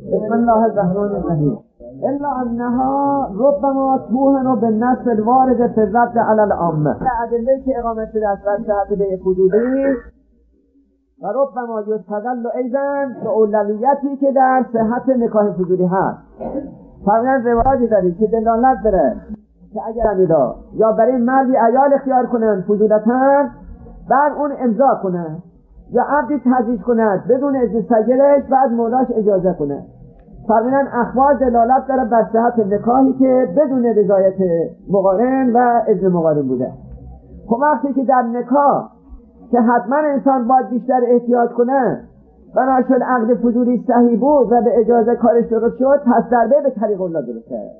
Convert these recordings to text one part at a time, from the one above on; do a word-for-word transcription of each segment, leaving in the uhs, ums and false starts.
بسم الله الرحمن الرحیم. الا انها ربما توهن بالنص الوارد في الرد على العامه. ادله که اقامت شده از صحت بیع فضولی و ربما یستدل ایضا به اولویتی که در صحت نکاح فضولی هست. فرمودن روایتی داریم که دلالت داره که اگر نیدا یا برای مردی عیال اختیار کنند فضولتاً بعد اون امضا کنه یا عقدی تزویج کنه بدون اذن سیدش بعد مولاش اجازه کنه. فرمودن اخبار دلالت داره بر صحت نکاحی که بدون رضایت مقارن و اذن مقارن بوده. خب وقتی که در نکاح که حتما انسان باید بیشتر احتیاط کنه بنا شد عقد فضولی صحیح بود و به اجازه کارش درست شد، پس دربه به طریق الله درسته.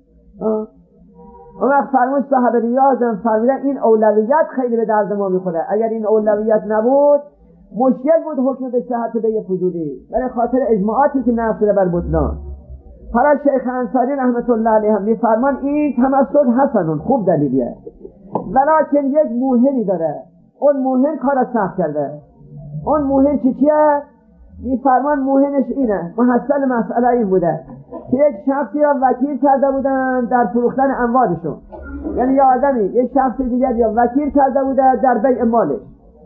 اون وقت فرمود صاحب ریاض فرمودن این اولویت خیلی به درد ما میخوره. اگر این اولویت نبود مشکل بود حکم به صحت بیع فضولی برای خاطر اجماعاتی که نقل شده بر بطلان. حالا شیخ انصاری رحمت الله علیه هم میفرمان این تمسک حسنون خوب دلیلیه، ولیکن یک موهنی داره. اون موهن کار سخت کرده. اون موهن چی چیه؟ میفرمان موهنش اینه، محصل مسئله این بوده که یک شخصی را وکیل کرده بودن در فروختن اموالشون، یعنی یا آدمی یک شخص دیگر یا وکیل کرده بوده در بیع مالش.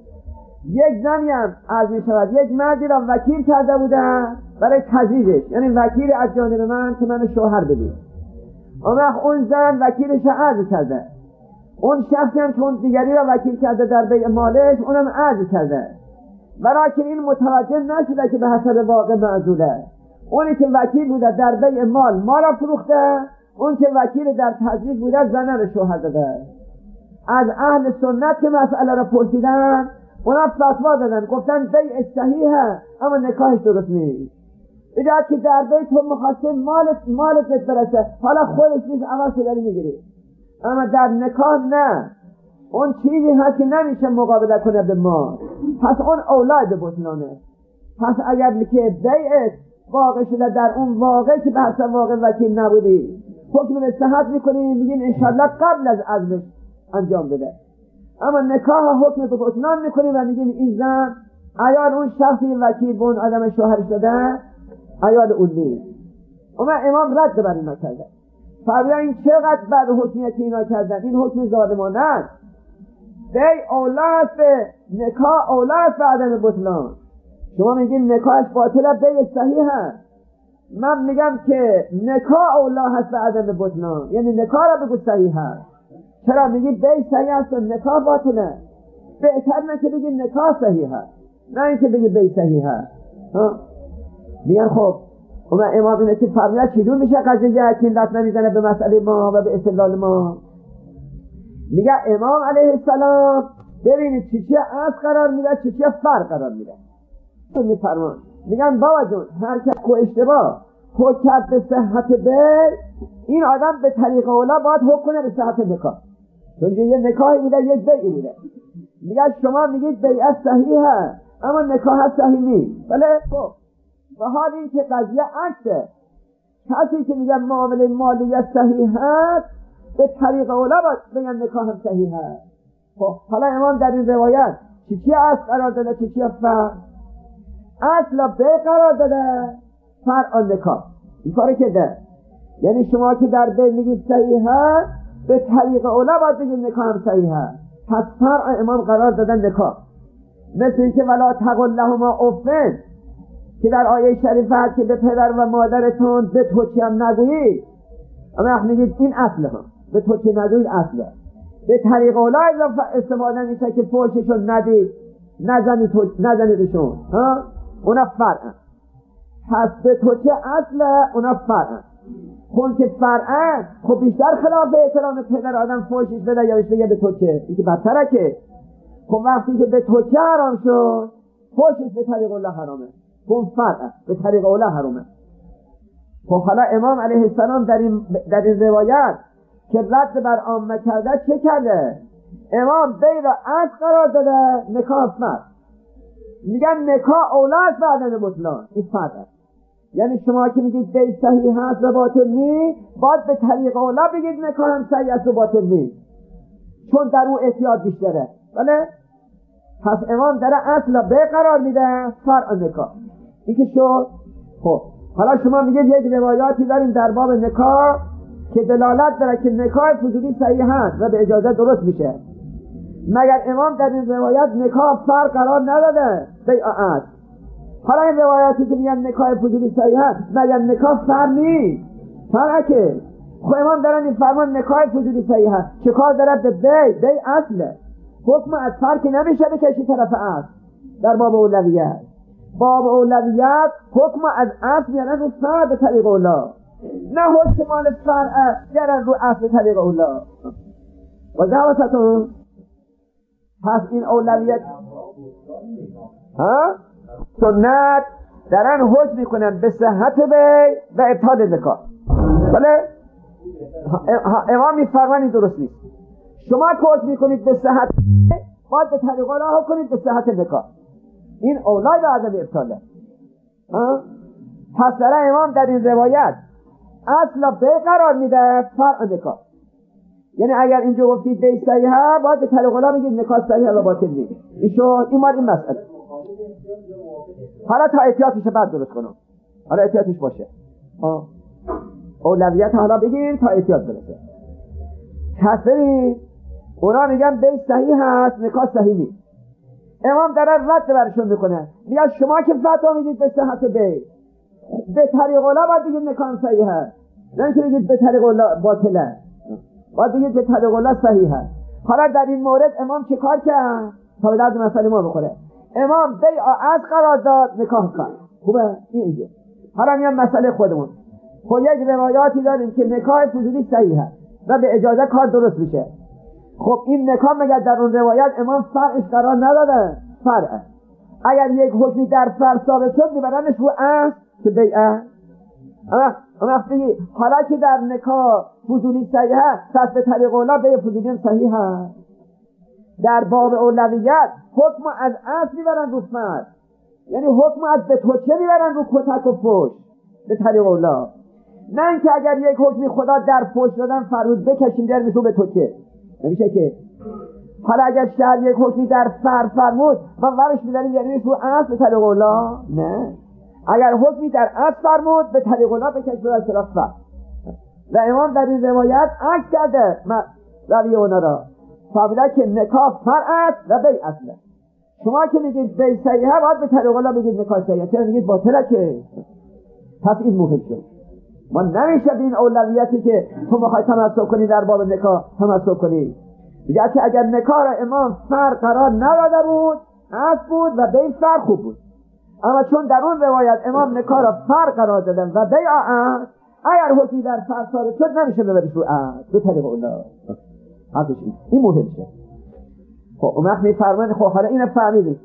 یک زنی هم عرض می شود یک مردی را وکیل کرده بوده برای تزویجش، یعنی وکیل از جانب من که من شوهر بدید. اون اون زن وکیلش را عرض کرده، اون شخصی هم که اون دیگری را وکیل کرده در بیع مالش اونم عرض کرده، برای که این متوجه نشده که به حسب واقع معزوله. اونی که وکیل بوده در بیع مال ما را فروخته، اون که وکیل در تزویج بوده زنه را شوهر داده. از اهل سنت که مسئله را پرسیدن اونا فتوا دادن، گفتن بیع صحیحه اما نکاحش درست نیست. اجازه که در بیع تو مخواسته مالت مالت برسه، حالا خودش نیست عوض داری میگیری، اما در نکاح نه، اون چیزی هست که نمیشه مقابله کنه به مال، پس اون اولاد بطلانه. پس اگر که بیعت واقع شده در اون واقع که به حسب واقع وکیل نبودی حکم به صحت میکنیم، میگیم انشالله قبل از عزمش انجام بده. اما نکاح حکم به بطلان میکنیم و میگیم این زن عیال اون شخصی وکیل به اون آدم شوهرش داده عیال اون نیست. اما امام رد بر اینا کرده، فرمودن این چقدر بعد حکمیه که اینا کردن، این حکم ظالمانه است. بیع اولاد به نکاح اولاد به عدم بطلان. شما میگین نکاحش باطله بیع صحیحه، من میگم که نکاح اولاد هست به عدم بطلان، یعنی نکاح را بگو صحیحه. چرا میگی بیع صحیح است و نکاح باطله؟ بهتر نه که بگی نکاح صحیحه، نه اینکه بگی بیع صحیحه. میگن خب اما امام اینه که فرمودن چجور میشه قضیه که لط نمیزنه به مسئله ما و به استدلال ما؟ میگه امام علیه السلام ببینید چی چی از قرار میده چی چی فرق قرار میده. تو میفرمان میگن بابا جون هر کس کو اشتباه حکم به صحت بیع، این آدم به طریق اولا باید حکم کنه به صحت نکاح، چون یه نکاحی بوده یک بیعی بوده. میگه شما میگید بیع صحیحه اما نکاح صحیح نیست. بله خب و حال این که قضیه عکسه، کسی که میگه معامله مالی صحیحه به طریق اولا باید بگن نکاح هم صحیحه. خب حالا امام در این روایت چی چی اصل قرار داده چی چی فرق؟ اصلا به قرار داده فرق آن نکاح، این کاری که ده. یعنی شما که در بیع میگید صحیحه به طریق اولا باید بگید نکاح هم صحیحه، پس فرق امام قرار دادن نکاح. مثل اینکه ولا تقل لهما افن که در آیه شریفه هست که به پدر و مادرتون به تو چی هم نگویید، اما میگید این اصله ها به تو چی نگویید اصله. به طریق اولا استفاده میشه که فوششون ندید نزنید نزنیدشون، ها اونا فرقه. پس به تو چه اصله اونا فرقه. خون که فرقه خب بیشتر خلاف احترام پدر آدم فوشش بده یا بهش بگه به تو چه، این که بدتره که. خب وقتی که به تو چه حرام شد فوشش به طریق اولا حرامه، خون فرقه به طریق اولا حرامه. خب حالا امام علیه السلام در این, در این روایت که رد بر عامه کرده چه کرده؟ امام بیع را از قرار داده نکاح فرق. میگن نکاح اولاد بعدن بطلان، این فرق. یعنی شما که میگید بیع صحیح هست و باطل نیست باید به طریق اولا بگید نکاح هم صحیح است و باطل نیست، چون در اون احتیاط بیشتره. بله؟ پس امام در اصل بیع قرار میده فرق نکاح. این که شد. خب حالا شما میگید یک روایاتی داریم در باب نکاح که دلالت داره که نکاح فضولی صحیح هست و به اجازه درست میشه، مگر امام در این روایت نکاح فرق قرار نداده بیع عقد؟ حالا این روایاتی که میگن نکاح فضولی صحیح هست مگر نکاح فرق نیست؟ فرقه. خب امام دارن این فرمان نکاح فضولی صحیح هست، چه کار داره به بیع؟ بیع اصله، حکم از فرق نمیشه بکشی طرف اصل. در باب اولویت، باب اولویت حکم از اصل یعنی رو فرع به طریق اولا، نه حکم مال فرع یعنی رو اصل به طریق اولا. و جواستون پس این اولویت ها سنت درن حکم میکنن به صحت بیع و ابطال نکاح. بله امام میفرمانی درست نیست. شما که حکم میکنید به صحت بیع باید به طریق اولا کنید به صحت نکاح، این اولای به عدم ابطاله. پس در امام در این روایت اصلا بیع قرار میده فرع نکاح. یعنی اگر اینجا گفتید بیع صحیحه باید به طریق اولا بگید نکاح صحیحه و باطل نیست. این شد این مال این مسئله. حالا تا احتیاطش بعد درست کنم، حالا احتیاطش باشه. آه. اولویت حالا بگیم تا احتیاط برسه. پس ببین اونا میگن بیع صحیح هست نکاح صحیح نیست. امام داره رد برشون میکنه، میگه شما که فتوا میدید به صحت بیع به طریق اولا باید بگید نکاح صحیحه، نه اینکه بگید به طریق اولا باطله، باید بگید به طریق اولا صحیحه. حالا در این مورد امام چه کار کرد تا به درد مسئله ما بخوره؟ امام بیع از قرار داد نکاح کرد. خوبه این اینجا. حالا میام مسئله خودمون. خب یک روایاتی داریم که نکاح فضولی صحیحه و به اجازه کار درست میشه. خب این نکاح مگر در اون روایت امام فرعش قرار نداده؟ فرعه. اگر یک حکمی در فرع ثابت شد میبرنش رو اصل که بیعه. اما اما بگی حالا که در نکاح فضولی صحیحه پس به طریق اولا بیع فضولی هم صحیحه. در باب اولویت حکم از اصل میبرن رو فرع، یعنی حکم از به توچه میبرن رو کتک و فوش به طریق اولا، نه اینکه اگر یک حکمی خدا در فوش دادن فرود بکشیم در میشو به توچه، نمیشه که. حالا اگر شهر یک حکمی در فر فرمود و ورش میداریم یعنی رو اصل به طریق اولا، نه اگر حکمی در اصل فرمود به طریق اولا بکش رو از طرف فر. و امام در این روایت عکس کرده روی اونا را، فهمیده که نکاح فر است و بیع اصله. شما که میگید بیع صحیحه باید به طریق اولا بگید نکاح صحیحه، چرا میگید باطله که؟ پس این مهم شد. ما نمیشه این اولویتی که تو میخوای تمسک کنی در باب نکاح تمسک کنی. میگه که اگر نکاح را امام فرق قرار نداده بود اصل بود و بیع فرق خوب بود، اما چون در اون روایت امام نکاح را فرق قرار دادن و بیع اصل، اگر حکمی در فرق ثابت شد نمیشه ببریش رو اصل به طریق اولا. حرفش این این مهم شه. خب اون وقت میفرمایند خب حالا اینو فهمیدید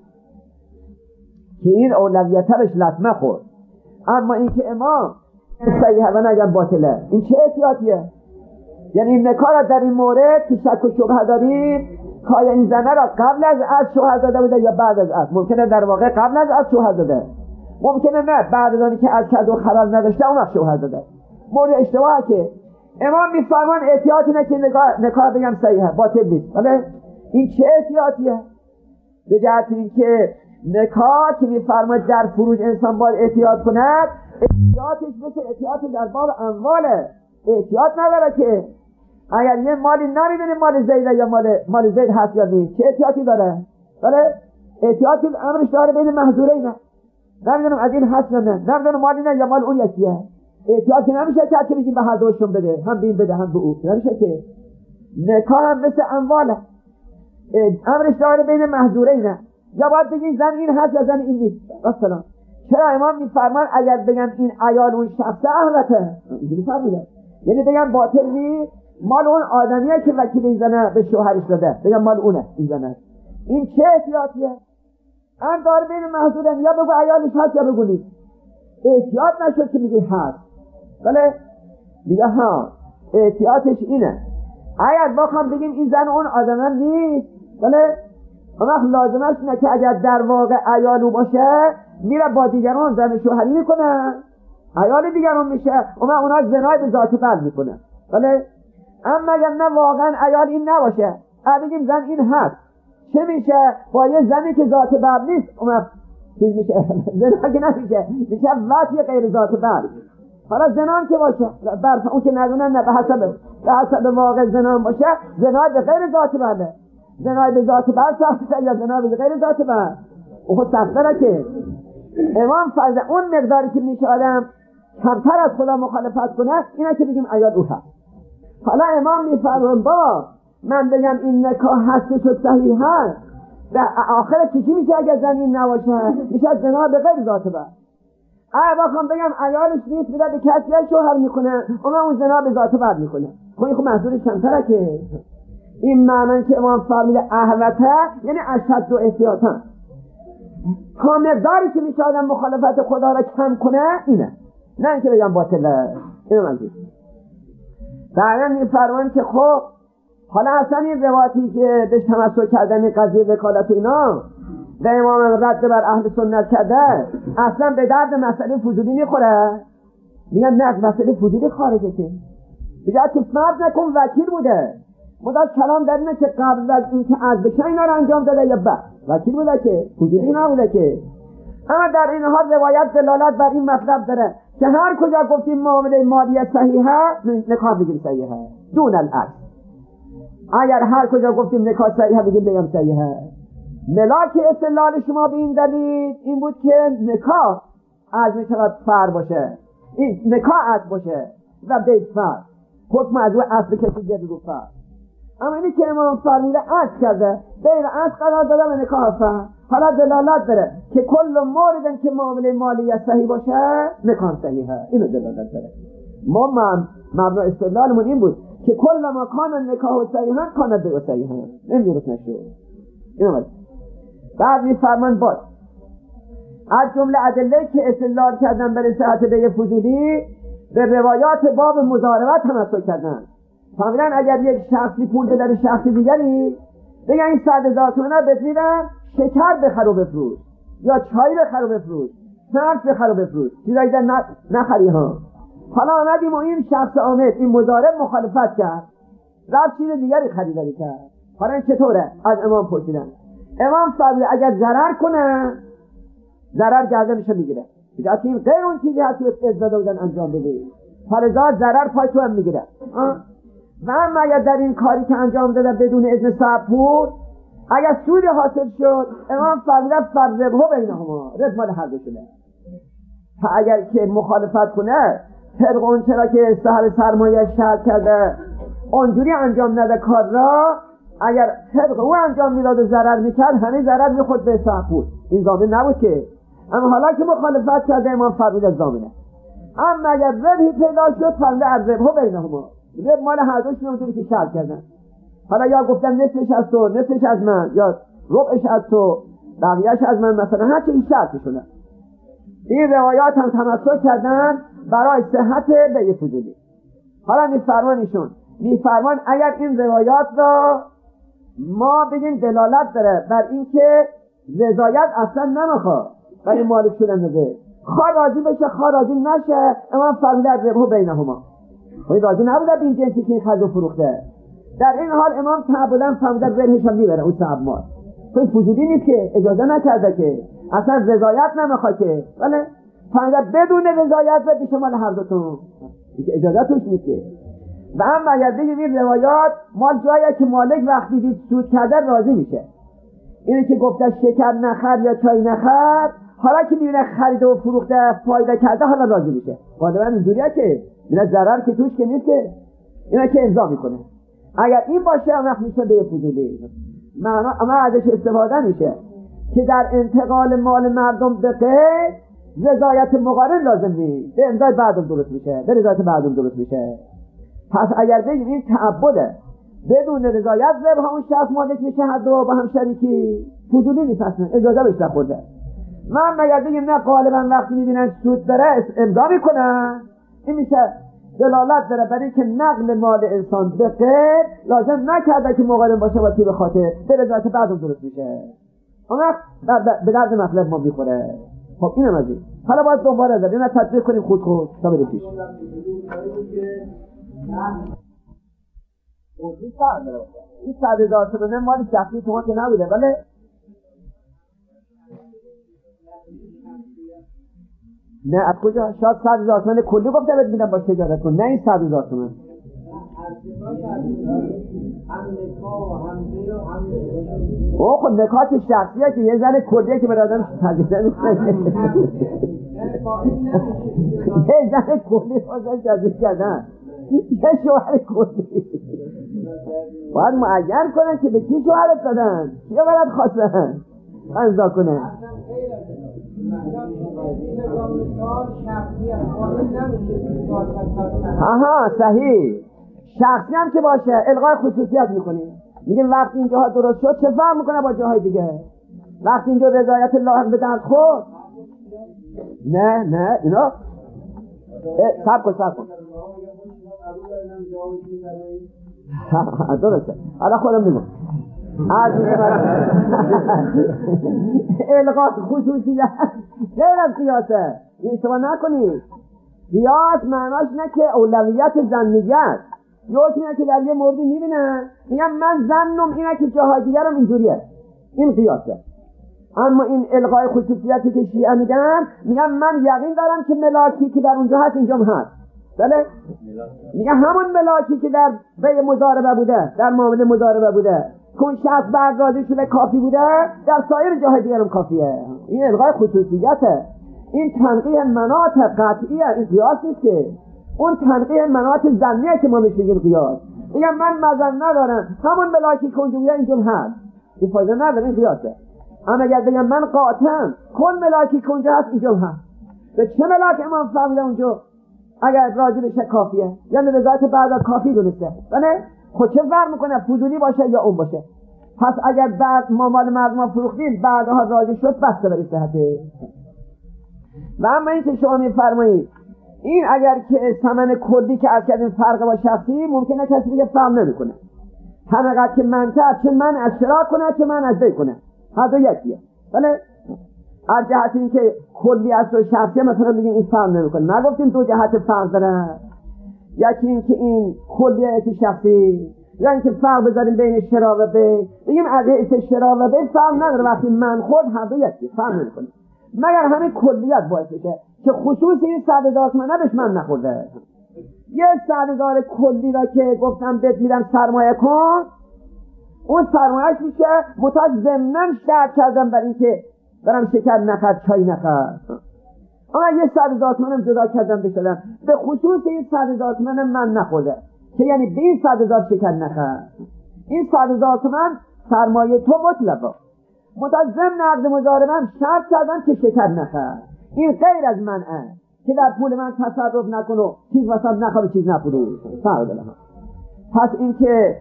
که این اولویت بهش لطمه خورد، اما این که امام صحیحه و نگم باطله، این چه احتیاطیه؟ یعنی این نکاح را در این مورد که شک و شبهه داریم که آیا این زنه را قبل از از شوهر داده بوده یا بعد از از. ممکنه در واقع قبل از از شوهر داده، ممکنه نه بعد از آنی که از کرد و خبر نداشته اون وقت شوهر داده. مورد اشتباهه که امام میفرمان احتیاط اینه که نکاح نکاح بگم صحیحه باطل نیست. ولی این چه احتیاطیه؟ به جهت اینکه نکاح که میفرماید در فروج انسان باید احتیاط کند، احتیاطش مثل احتیاط در باب امواله، احتیاط نداره که اگر یه مالی نمیدونیم مال زیده یا مال مال زید هست یا نیست چه احتیاطی داره؟ داره احتیاطی امرش داره بین محظورینه، نمیدونم از این هست یا نه، نمیدونم مالی نه یا مال اون یکیه. احتیاطی نمیشه که بگیم به هر دوشون بده، هم بین بده هم به او، نمیشه که. نکاح هم مثل امواله، امرش داره بین محظورینه، یا باید بگیم زن این هست یا زن این نیست. مثلا چرا امام میفرمان اگر بگم این عیال اون شخص اهلته اینجوری فرموده، یعنی بگم باطل نیست مال اون آدمیه که وکیل این زنه به شوهرش داده، بگم مال اونه این زنه. این چه احتیاطیه؟ هم داره بین محظورین، یا بگو عیالش هست یا بگو نیست. احتیاط نشد که میگه هست، ولی میگه ها احتیاطش اینه اگر بخوام بگیم این زن اون آدمه نیست، ولی اون وقت لازمش اینه که اگر در واقع عیالو باشه میره با دیگران زن شوهری میکنه، عیال دیگران میشه، اون وقت اونا زنای به ذات قلب میکنه. ولی اما اگر نه واقعا عیال این نباشه، اگه بگیم زن این هست، چه میشه با یه زنی که ذات باب نیست؟ اون وقت چیز میشه زنا که نمیشه، میشه وطی غیر ذات بر. حالا زنان که باشه برف اون که ندونن نه، به حسب به حسب واقع زنان باشه، زنا به غیر ذات بره، زنا به ذات بر سخته یا زنا به غیر ذات بر او خود سخته که امام فرض اون مقداری که میشه آدم کمتر از خدا مخالفت کنه اینه که بگیم ایال او هست. حالا امام میفرمون با من بگم این نکاح هستش و صحیح هست و آخرت چی میشه اگر زن این نباشه؟ میشه زنا به غیر ذات بر. اگه بخوام بگم ایالش نیست میره به کسی شوهر میکنه اما اون زنا به ذات بر میکنه، خب این خب محضورش کمتره که. این معنی که امام فرموده احوته یعنی اشد و احتیاطا، تا مقداری که میشه آدم مخالفت خدا را کم کنه اینه، نه اینکه بگم باطله. اینو من دیگه بعدا میفرمان که خب حالا اصلا این روایتی که بهش تمسک کردن قضیه وکالت و اینا و امام رد بر اهل سنت کرده اصلا به درد مسئله فضولی میخوره. میگن نه مسئله فضولی خارجه که بجاید که فرض نکن وکیل بوده، مداش کلام در اینه که قبل از این که از بشه اینا رو انجام داده یا بعد وکیل بوده که فضولی نبوده که. اما در این حال روایت دلالت بر این مطلب داره که هر کجا گفتیم معامله مالی صحیحه نکاح بگیم صحیحه دون الاصل. اگر هر کجا گفتیم نکاح صحیحه بگیم بگم صحیحه. ملاک استدلال شما به این دلیل این بود که نکاح از میشود فر باشه، این نکاح از باشه و بیت فر حکم از او اصل کسی جد رو فر. اما اینی که امام فرموده از کرده بین از قرار داده و نکاح فر، حالا دلالت داره که کل موردن که معامله مالی صحیح باشه نکاح صحیحه. اینو دلالت داره. ما مبنا استدلالمون این بود که کل ما کان نکاح صحیحه کان بیع صحیحه. این درست نشد. اینو بود. بعد میفرمان باز از جمله ادله که استدلال کردن برای صحت بیع فضولی به روایات باب مضاربت تمسک کردن. فهمیدن اگر یک شخصی پول بده به شخص دیگری بگن این صد هزار تومنه بتونن شکر بخر و بفروش یا چای بخر و بفروش، سرس بخر و بفروش، چیزایی در نخری ها. حالا آمدیم و این شخص آمد این مضارب مخالفت کرد رفت چیز دیگری خریداری کرد. حالا این چطوره؟ از امام پرسیدن. امام فرموده اگر ضرر کنه ضرر گردنشو میگیره، بجاید این غیر اون چیزی هست که ازداده بودن انجام بده فرضات ضرر پای تو هم میگیره. و اما اگر در این کاری که انجام داده بدون اذن صاحب پول اگر سودی حاصل شد امام فرموده فرزبه بینهما، رد مال هر دو شده. تا اگر که مخالفت کنه طبق اون چرا که صاحب سرمایه شرط کرده اونجوری انجام نده کار را، اگر طبق او انجام میداد و ضرر میکرد همه ضرر میخورد به صاحب پول، این ضامن نبود که. اما حالا که مخالفت کرده امام فرموده ضامنه. اما اگر ربحی پیدا شد فرموده الربح بینهما، ربح مال هر دوشون اونجوری که شرط کردن. حالا یا گفتن نصفش از تو نصفش از من یا ربعش از تو بقیهش از من، مثلا هر چه این شرطی شده. این روایات هم تمسک کردن برای صحت بیع فضولی. حالا میفرمان ایشون میفرمان اگر این روایات را ما بگیم دلالت داره بر این که رضایت اصلا نمیخواد ولی مالک شدن نده، خواه راضی بشه خواه راضی نشه، امام فرموده ربح بینهما. خواهی راضی نبوده به این جنسی که این خرج و فروخته. در این حال امام تعبدن فرموده ربحش هم میبره اون صاحب مال. خواهی فضولی نیست که اجازه نکرده که اصلا رضایت نمیخواد که، ولی فرموده بدون رضایت و بیشه مال هر دوتون که اجازه توش نیست که. و اما اگر بگیم این روایات مال جایی که مالک وقتی دید سود کرده راضی میشه، اینه که گفته شکر نخر یا چای نخر، حالا که میبینه خرید و فروخته فایده کرده حالا راضی میشه. غالبا اینجوریه که میبینه ضرر که توش که نیست که اینه که امضا میکنه. اگر این باشه اون وقت میشه بیع فضولی. معنا اما ازش استفاده میشه که در انتقال مال مردم به غیر رضایت مقارن لازم نیست، به امضای بعدم درست میشه، به رضایت بعدم درست میشه. پس اگر بگیم این تعبده بدون رضایت ربح اون شخص مالک میشه هر دو با هم شریکی، فضولی نیست اصلا، اجازه بهش نخورده. من اگر بگیم نه غالبا وقتی میبینن سود داره امضا میکنن، این میشه دلالت داره برای که نقل مال انسان به غیر لازم نکرده که مقارن باشه با تی به خاطر، به رضایت بعدم درست میشه. اون وقت به درد مطلب ما میخوره. خب اینم از این. حالا باید دوباره داریم اینا تطبیق کنیم خود خود تا بریم پیش. این صد هزار تومنه مال شخصی شما که نبوده، ولی نه از کجا؟ شاید صد هزار تومن کلی گفته بهت میدم باش تجارت کن، نه این صد هزار تومن. او خب نکاح که شخصیه که یه زن کلیه که برادرم تذیره میکنه یه زن کلی بازن تذیره کردن یه شوهر کلی باید معین کنن که به کی شوهرت دادن یا برات خواستن امضا کنه. آها صحیح، شخصی هم که باشه الغای خصوصیت میکنیم. میگیم وقتی اینجاها درست شد چه فرق میکنه با جاهای دیگه؟ وقتی اینجا رضایت لاحق به درد خود نه نه اینا سب کن سب کن درسته حالا خودم میگم الغای خصوصیت غیر از قیاسه. این شما نکنید قیاس معناش نه که اولویت زنیت یکی که در یه موردی میبینه میگم من زنم اینه که جاهای دیگرم اینجوریه، این قیاسه. اما این الغای خصوصیتی که شیعه میگن میگم من یقین دارم که ملاکی که در اونجا هست اینجا هست. بله میگه همون ملاکی که در بیع مضاربه بوده در معامله مضاربه بوده کن شخص بعد راضی شده کافی بوده در سایر جاهای دیگرم کافیه. این الغای خصوصیته. این تنقیح مناط قطعیه، این قیاس نیست که. اون تنقیح مناط ظنیه که ما میش بگیم قیاس. میگم من مزن ندارم همون ملاکی که اونجا بوده اینجا هست، این فایده نداره، این قیاسه. اما اگر بگم من قاطعم کن ملاکی که اونجا هست اینجا هست، به چه ملاک امام فهمیده اونجا اگر راضی بشه کافیه یعنی رضایت بعد از کافی دونسته. بله خود چه فرق میکنه فضولی باشه یا اون باشه؟ پس اگر بعد ما مال مردم فروختیم بعدها راضی شد بسته بری صحته. و اما این که شما میفرمایید این اگر که ثمن کلی که از کردیم فرق با شخصی ممکنه کسی دیگه فهم نمیکنه، همینقدر که منطقه چه من از شراک کنه چه من از دی کنه هر دو یکیه. بله از جهت این که کلی است و شخصی مثلا بگیم این فرق نمیکنه، نگفتیم دو جهت فرق داره، یکی این که این کلیه یکی شخصی، یا اینکه فرق بذاریم بین شرا و بی، بگیم از حیث شرا و بی فرق نداره وقتی من خود هر دو یکی فرق نمیکنه، مگر همین کلیت باعث بشه که خصوصی این صد هزار تومنه بهش من نخورده. یه صد هزار کلی را که گفتم بهت میدم سرمایه کن، اون سرمایهش میشه متاج ضمناً شرط کردم برای اینکه برم شکر نخرد چای نخرد، اما یه صد هزار تومنم جدا کردم بشدم به خصوص این صد هزار تومنم من نخورده که یعنی به این صد هزار شکر نخرد. این صد هزار تومن سرمایه تو مطلقا متاج ضمن عقد مضاربم شرط کردم که شکر نخرد. این غیر از منه که در پول من تصرف نکن و چیز واسم نخواه چیز نفروش فرق داره. پس این که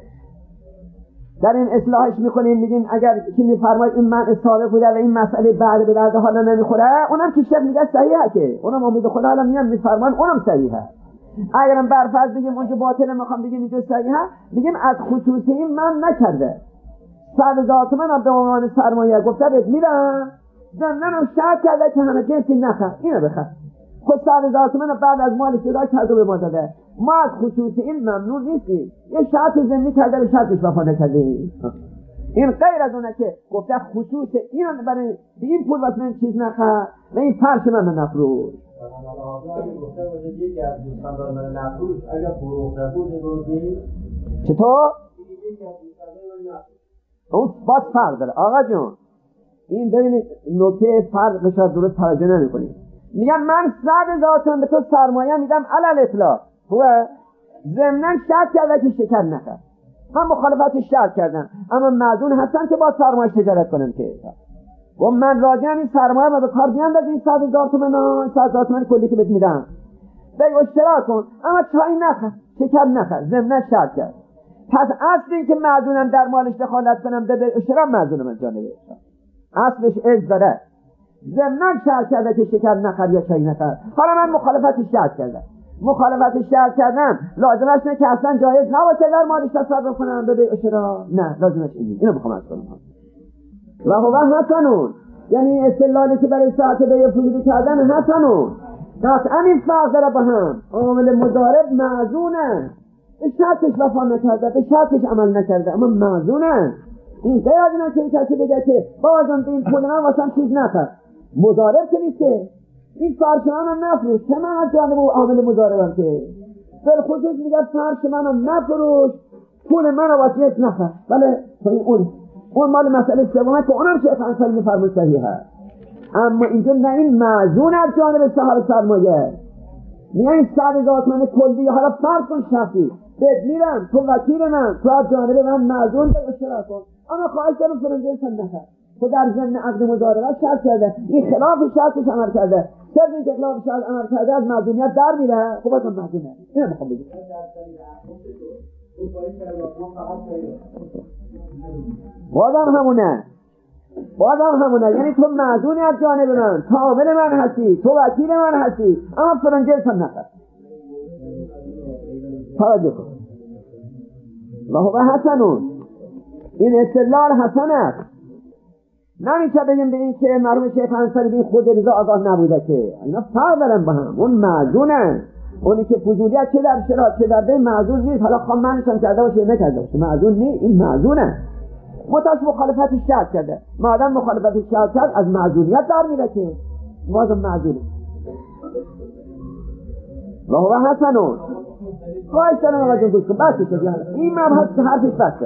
در این اصلاحش میکنیم میگیم اگر که میفرماید این من سابق بوده و این مسئله بعد به درد حالا نمیخوره، اونم که شیخ میگه صحیحه، که اونم امید خدا حالا میام میفرمان اونم صحیحه. اگرم برفرض بگیم اونجا باطله میخوام بگیم اینجا صحیحه، بگیم از خصوصی این من نکرده صد هزار تومن به عنوان سرمایه گفته بهت میدم، ضمناً شرط کرده که همه جنسی نخر اینو بخر، خود صد هزار تومن بعد از مال جدا کرده به ما داده، ما از خصوصی این ممنون نیستیم، یه شرط ضمنی کرده به شرطش وفا نکرده. این غیر از اونه که گفته خصوص اینو برای به این پول واسه من چیز نخر و این فرش من نفروش. چطور؟ اون باز فرق داره آقا جون. این ببینید نکته فرقش رو درست توجه نمی‌کنید. میگم من صد هزار تومان به تو سرمایه میدم علل اطلاق، خوبه؟ ضمناً شرط کرده که شکر نخر، من مخالفتش شرط کردم اما معذون هستم که با سرمایه تجارت کنم که و من راضی ام این سرمایه رو به کار بیاندازم، این صد هزار تومان صد هزار تومان کلی که بهت میدم بگو اشتراک کن اما چای نخر شکر نخر، ضمناً شرط کرد. پس اصل این که معذونم در مالش دخالت کنم به اشتراک معذونم از جانب اصلش از داره، ضمناً شرط کرده که شکر نخر یا چای نخر. حالا من مخالفتش شرط کردم، مخالفتش شرط کردم لازمش نه که اصلا جایز نباشه در مالش تصرف کنم به اشتراک، نه لازمش اینه. اینو میخوام از کنم و هو حسنون، یعنی استدلالی که برای ساعت بیع فروشی کردن حسنون قطعا این فرق داره با هم. عامل مضارب معذونه، به شرطش وفا نکرده، به شرطش عمل نکرده اما معذونه. این غیر از اینه که کسی بگه که بابا جان به این پول من واسم چیز نخر، مضارب که نیست که این فرش من نفروش، که من از جانب او عامل مضاربم، که بالخصوص میگه فرش من نفروش، پول من رو واسیت نخر. بله اون اون مال مسئله سومه که اونم شیخ انصاری میفرمود صحیحه. اما اینجا نه، این معزون از جانب صاحب سرمایه. میگه این صد هزار تومان کلی، حالا فرض کن شخصی بهت میرم، تو وکیل من، تو از جانب من معزون به اشتراک کن، اما خواهش دارم فرنجه سن نخر. تو در ضمن عقد مضاربه شرط کرده، این خلاف شرطش عمل کرده، صرف این که خلاف شرط عمل کرده از معزونیت در میره. خب اصلا معزونه اینو میخوام بگم. بازم همونه بازم همونه یعنی تو معزونی از جانب من، تو عامل من هستی، تو وکیل من هستی، اما فرنجه سن نخر. توجه کن. و هو حسنون، این استدلال حسن است. نمیشه بگیم به این که مرحوم شیخ انصاری به خود رضا آگاه نبوده، که اینا فرق دارن با هم. اون معزونه، اونی که فضولیت چه در شرایط چه در ده معزون نیست. حالا خواهم منشان کرده باشه نکرده باشه، معزون نیست، این معزونه. متاش مخالفت شرط کرده، مادام مخالفت شرط کرد از معزونیت در میره، که بازم معزونه. و هو حسنون، خواهش دارم آقا جون گوش کن، بس شد این مبحث حرفش بسته.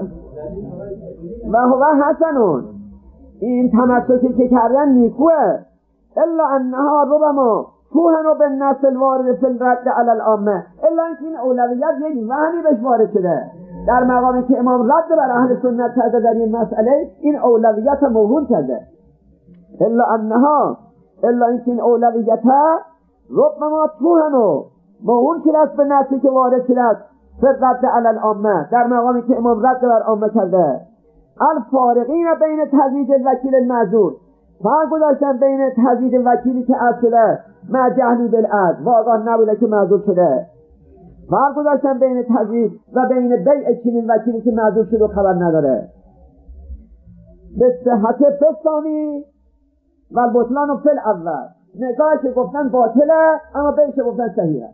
و هو حسنون، این تمسکی که کردن نیکوه، الا انها ربما توهنو به نسل وارد فی الرد علی العامه، الا این اولویت یک وهمی بهش وارد شده در مقامی که امام رد بر اهل سنت کرده در این مسئله، این اولویت موهول کرده. الا انها الا این اولویت ربما توهنو موهول کرد به نسلی که وارد شده فی الرد علی العامه، در مقامی که امام رد بر عامه کرده. الفارقین بین تزویج الوکیل المعزول، فرق گذاشتن بین تزویج وکیلی که عزل شده مع جهلی بالعزل و آگاه نبوده که معزول شده، فرق گذاشتن بین تزویج و بین بیع چنین وکیلی که معزول شده و خبر نداره. به صحت فستانی و البطلان و فل اول، نگاهش گفتن باطله اما بیعش گفتن صحیحه.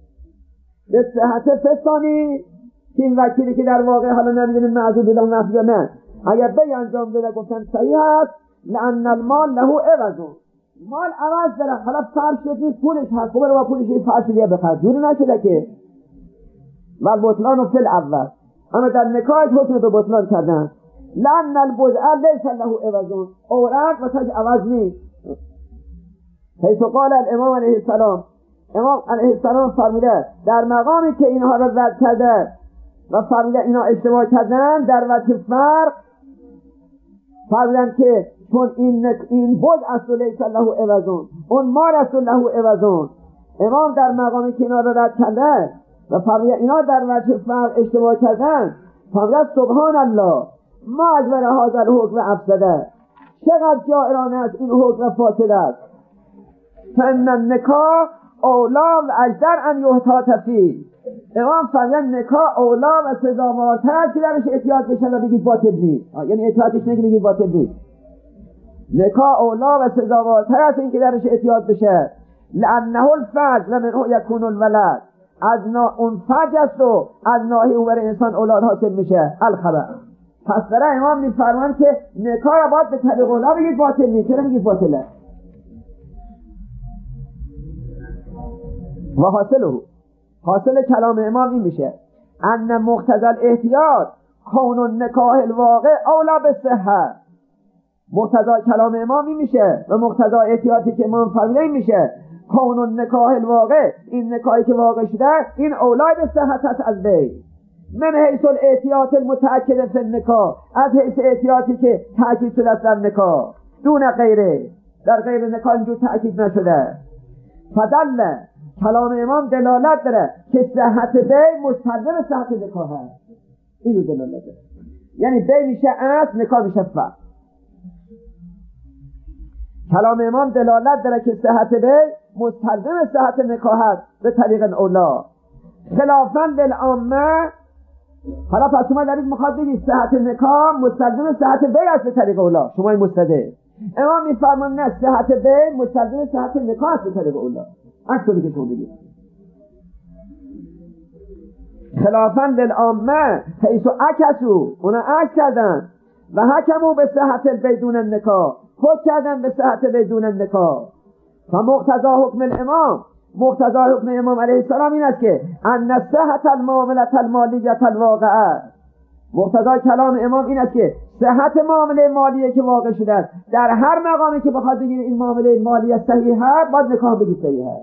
به صحت فستانی که این وکیلی که در واقع حالا نمیدونیم معزول بوده و نفی یا نه، اگر بیع انجام داده گفتن صحیح است، لأن المال له عوض، مال عوض داره. حالا فرش نیست، پولش هست، خب با پولش این فرش دیگه بخره، جوری نشده که. و البطلان و فل اول، اما در نکاح حکم به بطلان کردن. لأن البضع لیس له عوض، اوراق واسه عوض نیست. حیث قال الامام علیه السلام، امام علیه السلام فرموده در مقامی که اینها را رد کرده و فرموده اینا اشتباه کردن در وجه فرق، فرمودن که چون این این بود اصل لیس له عوض، اون مال اصل له عوض. امام در مقامی که اینا را رد کرده و فرموده اینا در وجه فرق اشتباه کردن، فرموده سبحان الله ما اجبر هذا الحکم افسده، چقدر جائرانه است این حکم فاسد است. فان النکاح اولا و اجدر ان یحتاط فیه، امام فرمودن نکاح اولا و سزاوارتر است که درش احتیاط بشه و بگید باطل نیست. یعنی احتیاطش نه که بگید باطل نیست، نکاح اولا و سزاوارتر است این که درش احتیاط بشه. لانه الفرج لمنه یکون الولد، از نا اون فرج است و از ناحیه او برای انسان اولاد حاصل میشه. الخبر، پس برای امام میفرمان که نکاح را باید به طریق اولا بگید باطل نیست. چرا بگید باطله؟ و حاصله، حاصل کلام امام این میشه ان مقتضی الاحتیاط کون النکاح الواقع اولا به صحت. مقتضی کلام امام این میشه و مقتضی احتیاطی که امام فرموده این میشه کون النکاح الواقع، این نکاحی که واقع شده این اولا به صحت است از بی. من حیث الاحتیاط المتأکد فی النکاح، از حیث احتیاطی که تأکید شده در نکاح، دون غیره، در غیر نکاح اینجور تأکید نشده. فدل کلام امام دلالت داره که صحت بی مستلزم صحت نکاح هست. اینو دلالت داره، یعنی بی میشه اصل، نکاح میشه فرع. کلام امام دلالت داره که صحت بی مستلزم صحت نکاح هست به طریق اولا، خلافاً للعامه. حالا پس شما دارید میخواد بگید صحت نکاح مستلزم صحت بی است به طریق اولا، شما این مستده. امام میفرمان نه، صحت بی مستلزم صحت نکاح است به طریق اولا. عکسونی که شما بگید خلافاً للعامه حیث عکسو، اونا عکس کردن و حکمو به صحت بدون نکاح، خود کردن به صحت بدون نکاح. فمقتضی حکم الامام، مقتضی حکم امام علیه السلام این است که ان صحت المعاملة المالیة الواقعه، مقتضی کلام امام این است که صحت معامله مالیه که واقع شده است در هر مقامی که بخواد بگید این معامله مالیه صحیحه، باید نکاح بگید صحیحه.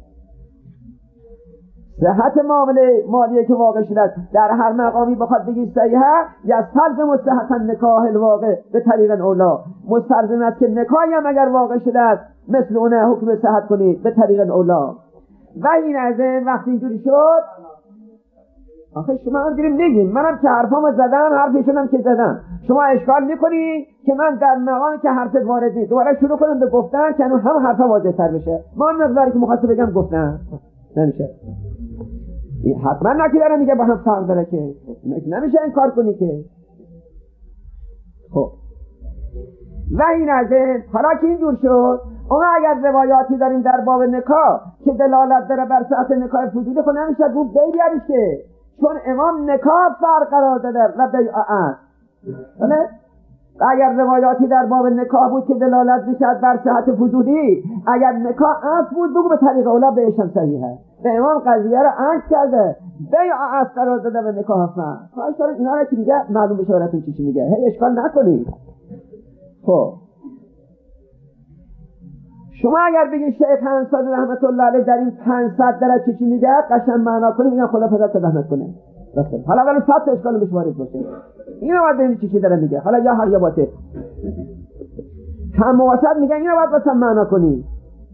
صحت معامله مالیه که واقع شده است در هر مقامی بخواد بگید صحیحه، یستلزم صحت النکاح الواقع به طریق اولا، مستلزم است که نکاحی هم اگر واقع شده است مثل اونه حکم صحت کنید به طریق اولا. و این از این وقتی اینجوری شد، آخه شما هم دیریم نگیم، منم که حرفامو زدم، حرفشونم که زدم، شما اشکال میکنی که من در مقامی که حرفت وارد نیست دوباره شروع کنم به گفتن که اون هم حرفا واضح تر بشه. ما اون مقداری که مخواست بگم گفتم نمیشه، حتما نکی داره میگه با هم فرق داره که نمیشه این کار کنی که. خب و این از این حالا که اینجور شد، اما اگر روایاتی داریم در باب نکاح که دلالت داره بر صحت نکاح فضولی، خب نمیشه گفت بیاریش که، چون امام نکاح فرق قرار داده و بیعت. بله؟ اگر روایاتی در باب نکاح بود که دلالت میکرد بر صحت فضولی، اگر نکاح اصل بود بگو به طریق اولا بهشم صحیحه. به امام قضیه رو عکس کرده، بیعت قرار داده به نکاح فرق. خواهش دارم اینا رو که دیگه معلوم بشه براتون چی چی میگه، هی اشکال نکنید. خب شما اگر بگید شیخ انصاری رحمت الله علیه در این پانصد درجه چی چی میگه، قشنگ معنا کنید، میگن خدا پدرت رحمت کنه. راست. حالا ولی صد تا اشکال بهش وارد باشه. اینو باید ببینید چی چی داره میگه. حالا یا هر یا باطل. هم واسط میگن اینو باید واسه معنا کنید.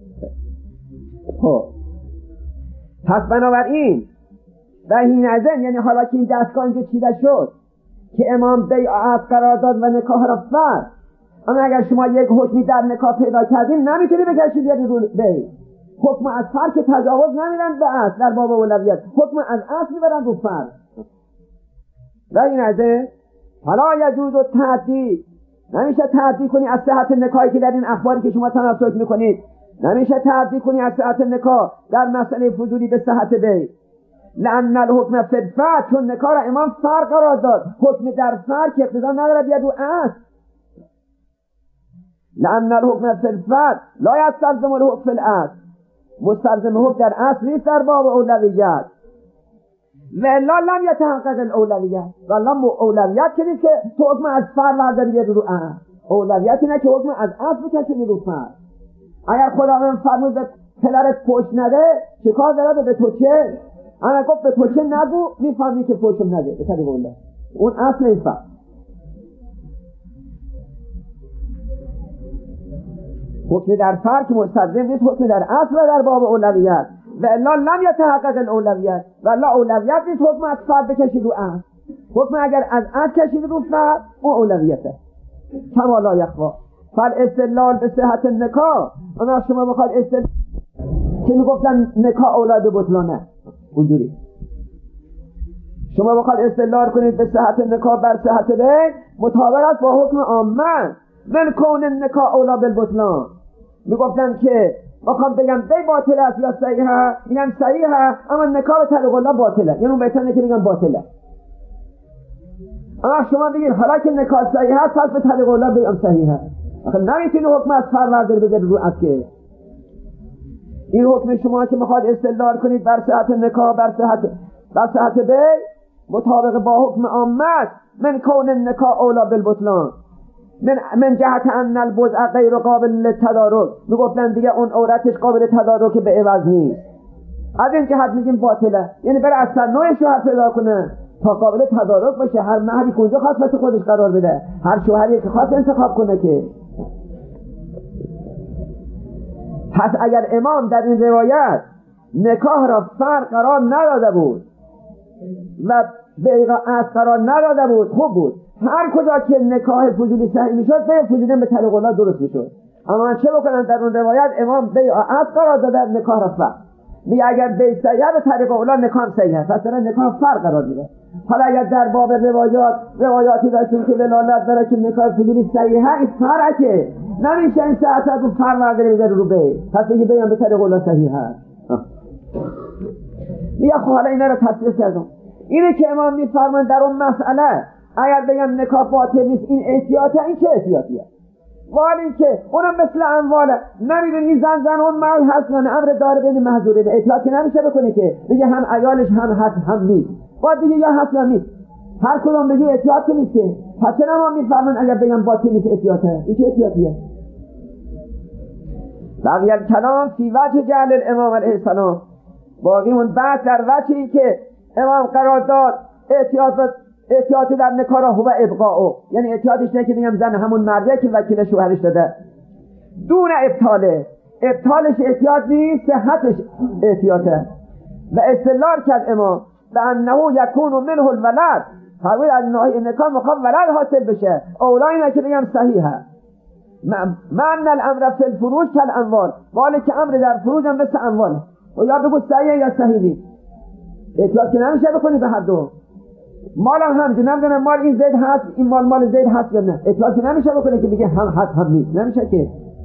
خب پس بنابراین و این ازن، یعنی حالا که این دستگاه اینجا چیده شد که امام بیعت قرار داد و نکاح را فرض، اما اگر شما یک حکمی در نکاح پیدا کردین نمیتونی بکشید بیاری رو بی. حکم از فرض که تجاوز نمیرن به اصل در باب اولویت، حکم از اصل میبرن رو فرض. و این ازن حالا یجوز و تعدی، نمیشه تعدی کنی از صحت نکاحی که در این اخباری که شما تمسک میکنید، نمیشه تعدی کنی از صحت نکاح در مسئله فضولی به صحت بی. لأن الحکم فی الفرد، چون نکاح را امام فرق قرار داد، حکم در فرد که اقتضا نداره بیاد رو اصل. لأن الحکم فی الفرد لا یستلزم الحکم فی الاصل، مستلزم حکم در اصل نیست در باب اولویت. و الا لم یتحقق الاولویت، و الا اولویت که نیست که تو حکم از فرد برداری بیاد رو اصل، اولویت اینه که حکم از اصل بکشونی رو فرد. اگر خداوند فرمود به پدرت پشت نده، چه کار داره به تو چه؟ اما گفت به تو چه نگو، میفهمی که پشتم نده به طریق الله، اون اصل این فرد. حکم در فرد که مستلزم نیست حکم در اصل و در باب اولویت. و الا لم یتحقق الاولویت، و الا اولویت نیست حکم از فرد بکشید رو اصل. حکم اگر از اصل کشید رو فرد، اون اولویته. کما لا یخفی فالاستدلال به صحت نکاح، اما شما بخواد استدلال که میگفتن نکاح اولاد بطلانه، اونجوری شما بخواد استدلال کنید به صحت نکاح بر صحت بی، مطابق است با حکم عامه من کون نکاح اولا بالبطلان. میگفتن که بخوام بگم بی باطل است یا صحیحه، میگن صحیحه، اما نکاح به طریق الله باطله، یعنی اون بهتره که میگن باطله. اما شما بگید حالا که نکاح صحیحه است پس به طریق الله بیام صحیحه، آخه نمیتونی حکم از فروردر بذاری رو اصل که. این حکم شما که میخواد استدلال کنید بر صحت نکاح بر صحت بر صحت بی، مطابق با حکم عامه من کون نکاح اولا بالبطلان، من من جهت ان البضع غیر قابل للتدارک، میگفتن دیگه اون عورتش قابل تدارک به عوض نیست، از این جهت میگیم باطله، یعنی برای اصلا نوع شوهر پیدا کنه تا قابل تدارک باشه، هر مهری که اونجا خواست خودش قرار بده، هر شوهری که خواست انتخاب کنه که. پس اگر امام در این روایت نکاح را فرق قرار نداده بود و بیع اصل قرار نداده بود، خوب بود. هر کجا که نکاح فضولی صحیح میشد بیع فضولی به طریق الله درست میشد. اما چه بکنن در اون روایت امام بیع اصل قرار داده، نکاح را فرق. میگه اگر بیع صحیح به طریق الله نکاح صحیحه، پس در نکاح فرق قرار میده. حالا اگر در باب روایات روایاتی داشتیم که دلالت داره که نکاح فضولی صحیحه، این فرقه، نمیشه این ساعت رو فرق برداری بذاره رو بیع، پس بگی بیان به طریق الله صحیحه. میگه خب حالا اینا رو تصدیق کردم. اینه که امام میفرمان در اون مسئله اگر بگم نکاح باطل نیست، این احتیاطه، این چه احتیاطیه؟ والی که اونم مثل امواله، نمیدونی این زن زن اون مرد هست یا نه، امر داره بین محظوره به اطلاع که نمیشه بکنه که دیگه هم عیالش هم هست هم نیست، باید دیگه یا هست یا نیست، هر کدوم بگی احتیاط که نیست که. پس چرا ما میفرمان اگر بگم باطل نیست احتیاطه؟ این چه احتیاطیه؟ بقیه کلام فی وجه جعل الامام علیه السلام، باقی اون بعد در وجهی که امام قرار داد احتیاط احتیاطی در نکاح را هو ابقاء، یعنی احتیاطش نه که بگم زن همون مرده که وکیل شوهرش داده، دون ابطاله، ابطالش احتیاط نیست، صحتش احتیاطه. و استدلال کرد امام به انه یکون منه الولد، فرمود از ناحیه نکاح مخواه ولد حاصل بشه، اولای نه که بگم صحیحه. من الامر فی الفروج کل اموال، والی که امر در فروج هم مثل اموال، و یا بگو صحیحه یا صحیح نیست، احتیاط که نمیشه بکنی به هر دو. مال هم همجور، نمیدونم مال این زید هست این مال مال زید هست یا نه، اطلاع که نمیشه بکنه که بگه هم هست هم نیست، نمیشه که.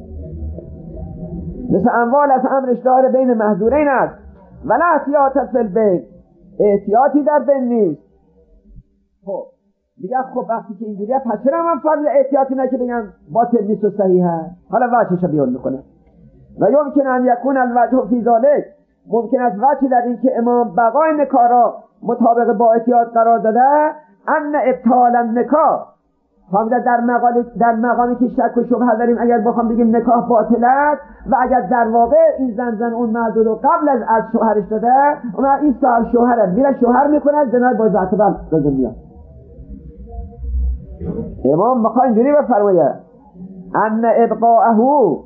مثل اموال از امرش داره بین محظورین است، ولا احتیاط فی البیت، احتیاطی در بین نیست. خب دیگه خب وقتی که اینجوریه پس چرا من فرض احتیاطی نه که بگم باطل نیست و صحیحه؟ حالا وجهش بیان میکنه. و یمکن ان یکون الوجه فی ذلک، ممکن است وجهی در این که امام بقای نکاح را مطابق با احتیاط قرار داده، ان ابطال النکاح، فهمیده در مقامی در مقامی که شک و شبهه داریم اگر بخوام بگیم نکاح باطل است و اگر در واقع این زن زن اون مرد رو قبل از از شوهرش داده، اون این صاحب شوهره میره شوهر میکنه، زنا با ذات بل لازم میاد. امام میخواد اینجوری بفرمایه ان ابقاءه،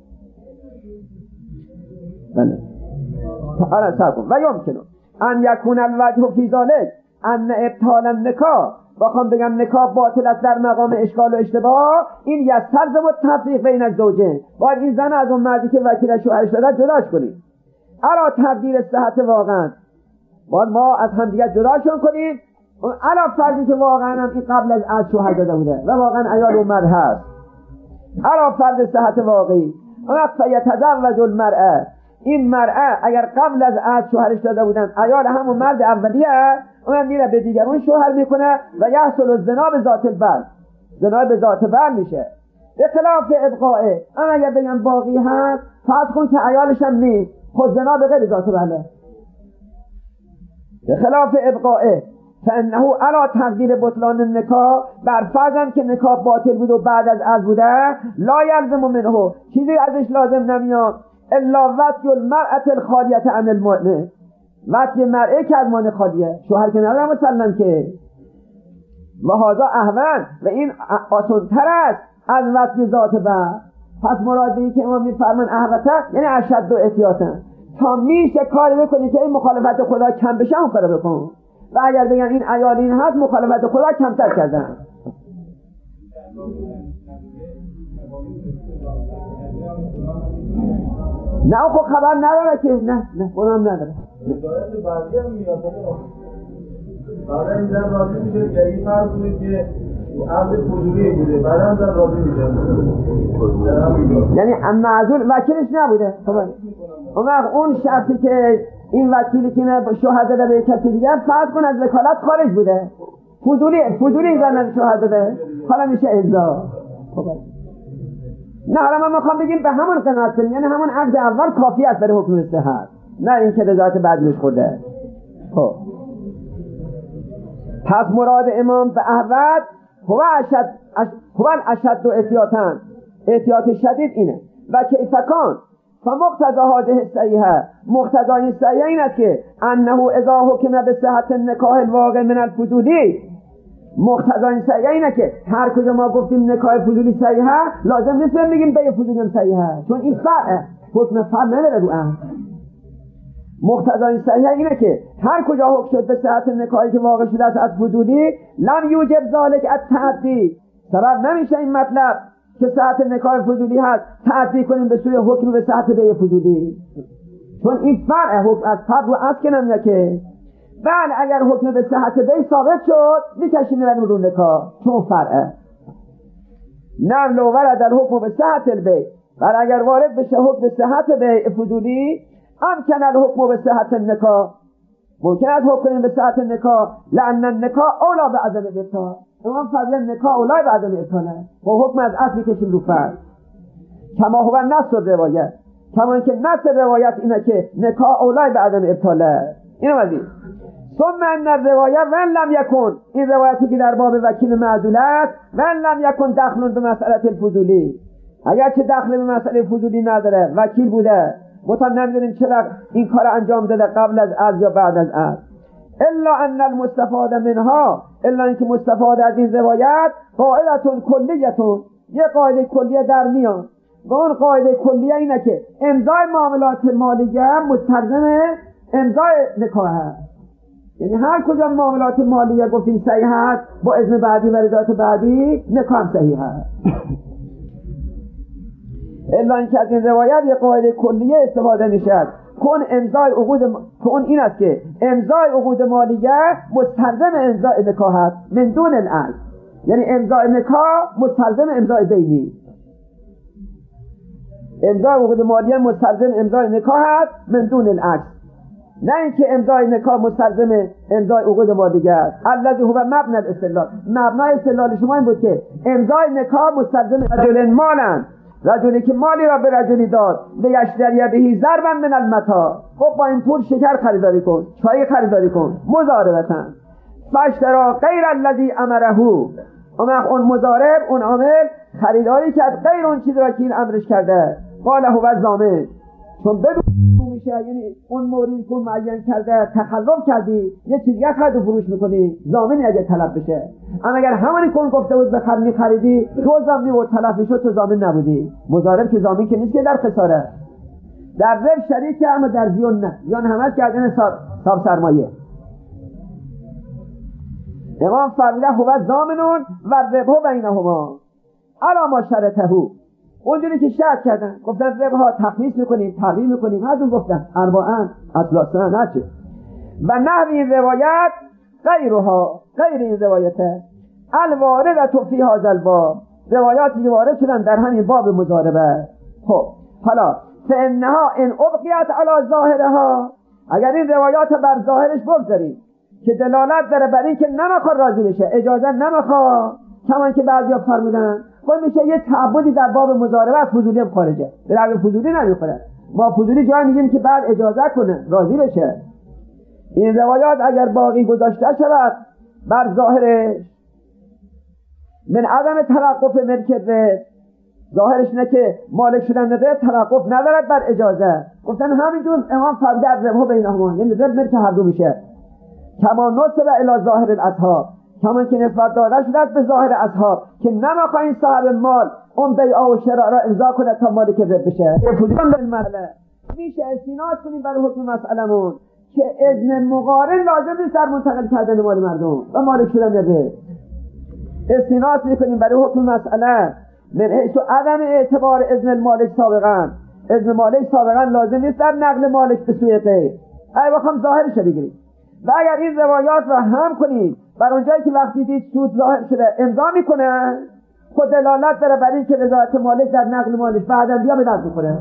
بله تعالی ساکن و یمکنه ان یکون الوجه فی ذلک ان ابطال النکاح، بخوام بگم نکاح باطل است در مقام اشکال و اشتباه، این یستلزم التفریق بین الزوجین، باید این زن از اون مردی که وکیل شوهرش داده جداش کنیم. الا تقدیر صحت واقعا، باید ما از هم دیگه جداشون کنیم، الا فردی که واقعا هم این قبل از از شوهر داده بوده و واقعا عیال اون مرد هست، الا فرد صحت واقعی، اما فیتزوج المرأه، این مرأه اگر قبل از از شوهرش داده بودن عیال همون مرد اولیه، اون میره به دیگرون شوهر میکنه و یحصل الزنا به ذات البر، زنا به ذات بر میشه. به خلاف ابقائه، اما اگر بگم باقی هست فرض کن که عیالش هم نیست، خود زنا به غیر ذات بره. به خلاف ابقائه فانه علی تقدیر بطلان النکاح، بر فرضاً که نکاح باطل بود و بعد از از بوده، لا یلزم منه، چیزی ازش لازم نمیاد الا وطی المرأة الخالیة عن المانع، وطی مرئه که از مانع خالیه، شوهر که نداره مسلم که، و هذا اهون، و این آسان‌تر است از وطی ذات بر. پس مراد به این که امام میفرمان اهوته یعنی اشد و احتیاطا، تا میشه کاری بکنی که این مخالفت خدا کم بشه اون کارو بکن، و اگر بگن این عیال این هست مخالفت خدا کمتر کردن. نه خب خبر نداره که، نه نه اونم نداره. هدایت بعضی هم میاد بعد این زن راضی میشه که این فرض کنید که عقد فضولی بوده، بعد هم زن راضی میشه، یعنی معذول وکیلش نبوده. خب اون اون شخصی که این وکیلی که شوهر داده به کسی دیگه فرض کن از وکالت خارج بوده، فضولی فضولی زن شوهر داده، حالا میشه اجزا. خب نه حالا ما میخوام بگیم به همون قناعت کنیم، یعنی همون عقد اول کافی است برای حکم صحت، نه اینکه رضایت بعدش خورده. خب پس مراد امام به احوت هو اشد هو الاشد و احتیاطاً، احتیاط شدید اینه. و کیفکان فمقتضى هذه الصحیحه، مقتضای این صحیحه این است که انه اذا حکم به صحت النکاح الواقع من الفضولی، مقتضای این صحیحه اینه که هر کجا ما گفتیم نکاح فضولی صحیحه لازم نیست بگیم به فضولی هم صحیحه، چون این فرع حکم فرع نداره رو هم. مقتضای این صحیحه اینه که هر کجا حکم شد به صحت نکاحی که واقع شده است از فضولی، لم یوجب ذلک التعدی، سبب نمیشه این مطلب که صحت نکاح فضولی هست تعدی کنیم به سوی حکم به صحت به فضولی، چون این فرع حکم از فرع رو اصل که نمیاد که. بله اگر حکم به صحت به ثابت شد میکشیم میرن رو نکاح چون فرعه. نه لو ورد الحکم به صحت البیع، ولی اگر وارد بشه حکم به صحت به فضولی، امکن الحکم به صحت النکاح، ممکن است حکم به صحت النکاح، لأن النکاح اولا به عدم الابطال، امام فضل نکاح اولای بعد الابطاله با حکم از اصل کشیم رو فرد کما هو نصر روایت، کما که نصر روایت اینه که نکاح اولای بعد الابطاله. اینو وزید ثم ان الروایه ون لم یکن، این روایتی که در باب وکیل معدول است، ون لم یکن دخل به مسئله الفضولی، اگر چه دخل به مسئله فضولی نداره، وکیل بوده متن نمیدونیم چرا این کار انجام داده قبل از از یا بعد از از، الا ان المستفاد منها، الا اینکه مستفاد از این روایت قاعدتون کلیتون، یه قاعده کلیه در میان و اون قاعده کلیه اینه که امضای معاملات مالیه مستلزم امضای نکاح هست. یعنی هر کجا معاملات مالیه گفتیم صحیح هست با اذن بعدی و رضایت بعدی نکاح صحیح هست. الا اینکه از این روایت یه قاعده کلیه استفاده میشه کن امضای عقود م... کن این است که امضای عقود مالیه مستلزم امضای نکاح هست من دون العقد، یعنی امضای نکاح مستلزم امضای بینی، امضای عقود مالیه مستلزم امضای نکاح هست من دون العقد، نه اینکه امضای نکاح مستلزم امضای عقود مالیه است. الذی هو مبنی الاستدلال، مبنای استدلال شما این بود که امضای نکاح مستلزم رجل مالن، رجلی که مالی را به رجلی داد لیشتری بهی ضربا من المتاع، خب با این پول شکر خریداری کن، چای خریداری کن، مضاربتاً فاشترا غیر الذی امره، اون مضارب اون عامل خریداری کرد غیر اون چیزی را که این امرش کرده، قال هو ضامن، چون بدون میشه یعنی اون موردی که معین کرده تخلف کردی یه چیزی خرید و فروش میکنی ضامنی اگه طلب بشه، اما اگر همونی که اون گفته بود بخر میخریدی دو ضامنی و طلب میشد تو ضامن نبودی. مضارب که ضامن که نیست که در خساره، در رب شریک اما در زیان نه، زیان همش کردن حساب سرمایه. امام فرموده هو ضامنون و ربح بینهما الا ما شرطه، اونجوری که شرط کردن گفتن ربحها تخمیس میکنیم تقویم میکنیم، هر جون گفتن اربعن اصلاسن هرچه و نحوی این روایت غیرها، غیر این روایته الوارده فی هذا الباب، روایاتی که وارد شدن در همین باب مضاربه. خب حالا فانها ان ابقیت علی ظاهرها، اگر این روایات بر ظاهرش بگذاریم که دلالت داره بر این که نمیخواد راضی بشه، اجازه نمیخواد، کمان که بعضیا فرمودن خب میشه یه تعبدی در باب مضاربه از فضولی هم خارجه، به درد فضولی نمیخوره، ما فضولی جای میگیم که بعد اجازه کنه راضی بشه. این روایات اگر باقی گذاشته شود بر ظاهرش من عدم توقف ملکت، ظاهرش نه که مالک شدن نداره توقف ندارد بر اجازه، گفتن همینجور امام فرموده ربح بینهما، یعنی ربح ملک هر دو میشه، کما نصب الی ظاهر الاصحاب، کما که نسبت داده شده به ظاهر اصحاب که نمیخواین صاحب مال اون بیع و شراء را امضا کنه تا مالک ربح بشه. فضیلت المسئله میشه استناد کنیم برای حکم مسئلهمون که اذن مقارن لازم نیست در منتقل کردن مال مردم و مالک شدن ربح، استناد میکنیم برای حکم مسئله من حیث عدم اعتبار اذن المالک سابقا، اذن مالک سابقا لازم نیست در نقل مالک به سوی غیر، اگه بخوام ظاهرش بگیریم و اگر این روایات را هم کنیم بر اونجایی که وقتی دید سود ظاهر شده امضا میکنه، خود دلالت داره بر این که رضایت مالک در نقل مالش بعداً بیا به دست میخوره.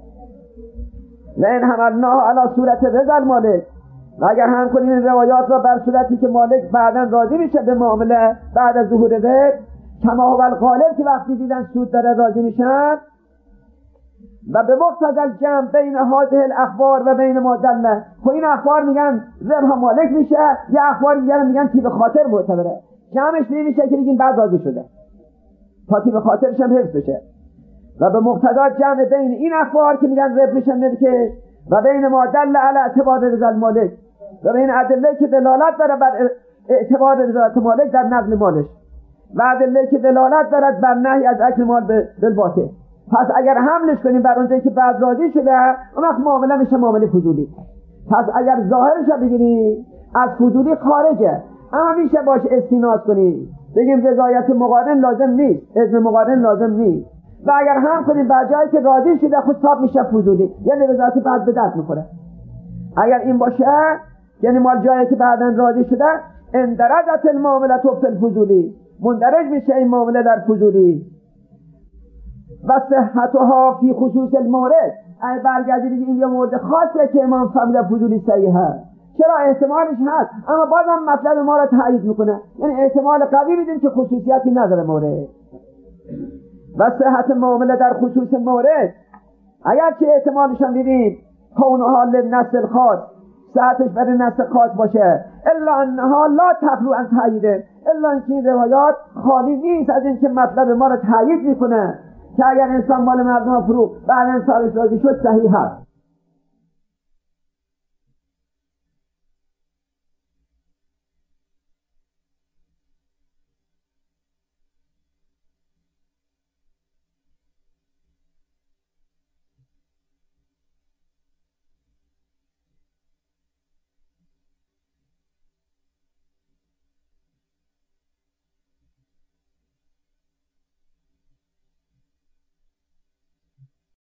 و این حملناه علی صورت رضا المالک، و اگر هم کنیم این روایات را بر صورتی که مالک بعداً راضی میشه به معامله بعد از ظهور رضا، کما هو الغالب که وقتی دیدن سود داره راضی میشن، و به مقتضی الجمع بین هذه الاخبار و بین ما دل، خب این اخبار میگن ربح مالک میشه، یا اخبار میگن میگن تیب خاطر معتبره، جمعش نمیشه که بگین بعد راضی شده تا تیب خاطرش هم حفظ بشه، و به مقتضی جمع بین این اخبار که میگن ربح میشه ملکه و بین ما دل علی اعتبار رضا المالک، و بین ادله که دلالت داره بر اعتبار رضایت مالک در نقل مالش و ادله که دلالت دارد بر نهی از اکل مال بالباطل. پس اگر حملش کنیم بر اونجایی که بعد راضی شده اون وقت معامله میشه معامله فضولی. پس اگر ظاهرش رو بگیری از فضولی خارجه، اما میشه باش استناد کنی بگیم رضایت مقارن لازم نیست، اذن مقارن لازم نیست، و اگر هم کنیم بر جایی که راضی شده خود حساب میشه فضولی، یعنی رضایت بعد به دست میخوره. اگر این باشه یعنی مال جایی که بعداً راضی شده اندرجت المعامله فی الفضولی، مندرج میشه این معامله در فضولی. و صحتها فی خصوص المورد، اگه برگردی دیگه این یه مورد خاصه که امام فهمیده فضولی صحیحه، چرا احتمالش هست، اما بازم مطلب ما را تایید میکنه. یعنی احتمال قوی میدیم که خصوصیتی نداره مورد. و صحت معامله در خصوص مورد اگر که احتمالش هم دیدیم کونها للنص خاص، صحتش برای نص خاص باشه، الا انها لا تخلو عن تاییده، الا اینکه این روایات خالی نیست از اینکه مطلب ما را تایید میکنه که اگر انسان مال مردم فروخت بعد انسانش راضی شد صحیح هست.